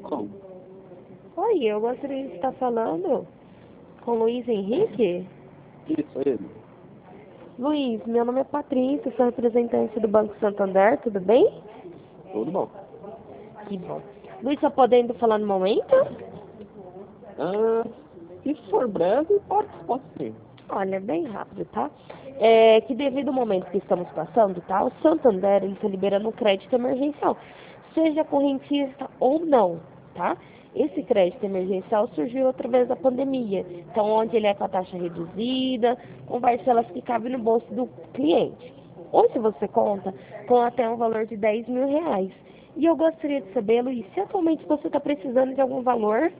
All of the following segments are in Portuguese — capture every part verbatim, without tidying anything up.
Bom, Oi, eu gostaria de estar falando com o Luiz Henrique. isso, ele. Luiz, meu nome é Patrícia, sou representante do Banco Santander, tudo bem? Tudo bom. Que bom. Luiz, só podendo falar no momento? Ah, se for breve, pode, pode sim. Olha, bem rápido, tá? É que devido ao momento que estamos passando, tá? O Santander, ele está liberando um crédito emergencial, seja correntista ou não, tá? Esse crédito emergencial surgiu através da pandemia, então onde ele é com a taxa reduzida, com parcelas que cabem no bolso do cliente. Hoje você conta com até um valor de dez mil reais. E eu gostaria de saber, Luiz, se atualmente você está precisando de algum valor.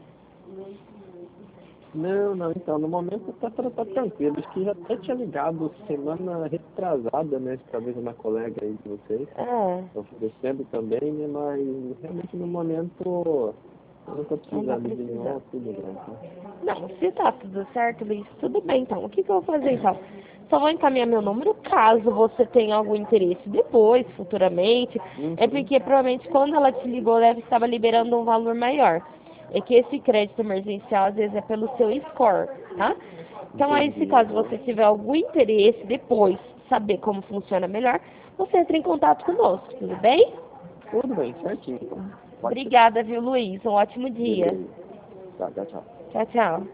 Não, não, então, no momento tá, tá, tá tranquilo. Acho que já até tinha ligado semana retrasada, né? Talvez uma colega aí de vocês, Ah, oferecendo também, né? Mas realmente no momento eu não tô não está precisando de nenhum precisando. auxílio grande, né? Não, se tá tudo certo, Luiz, tudo bem então. O que, que eu vou fazer então? Só vou encaminhar meu número caso você tenha algum interesse depois, futuramente. É Uhum, porque provavelmente quando ela te ligou, ela estava liberando um valor maior. É que esse crédito emergencial às vezes é pelo seu score, tá? Então aí se entendi. caso Aham. você tiver algum interesse depois, saber como funciona melhor, você entra em contato conosco, tudo bem? Tudo bem, certinho, então. Pode ser. Obrigada, viu, Luiz? Um ótimo dia. Beleza. Tá, tchau, tchau. Tchau, tchau.